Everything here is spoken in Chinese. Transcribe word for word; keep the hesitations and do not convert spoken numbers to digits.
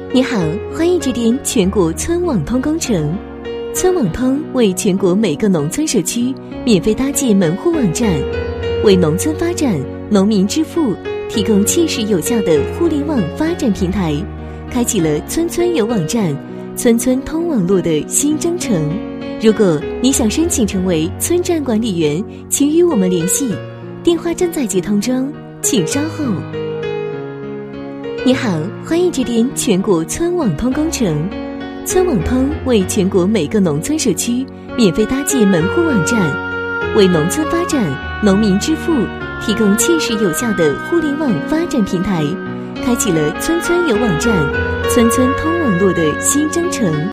你好，欢迎致电全国村网通工程。村网通为全国每个农村社区免费搭建门户网站，为农村发展、农民致富提供切实有效的互联网发展平台，开启了村村有网站、村村通网络的新征程。如果你想申请成为村站管理员，请与我们联系，电话正在接通中，请稍后。你好，欢迎致电全国村网通工程。村网通为全国每个农村社区免费搭建门户网站，为农村发展、农民致富提供切实有效的互联网发展平台，开启了村村有网站、村村通网络的新征程。